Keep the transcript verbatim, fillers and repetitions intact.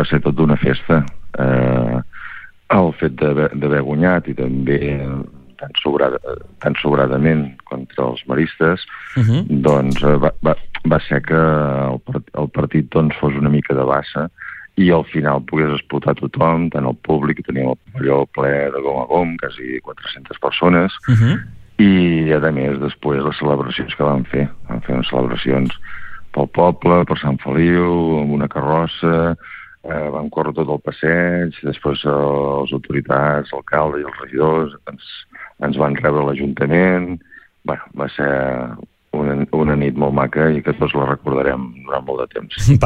va ser tot una festa. Eh, el fet d'haver guanyat i també tan, sobrada, tan sobradament contra els maristes, uh-huh. doncs va, va, va ser que el, el partit doncs, fos una mica de bassa i al final pogués explotar tothom, tant el públic, teníem el pavelló ple de gom a gom, quasi quatre-centes persones, uh-huh. i a més després les celebracions que van fer. Van fer unes celebracions pel poble, per Sant Feliu, amb una carrossa, eh, van córrer tot el passeig, després eh, les autoritats, l'alcalde i els regidors ens, ens van rebre a l'Ajuntament. Bueno, va ser una, una nit molt maca i que tots la recordarem durant molt de temps.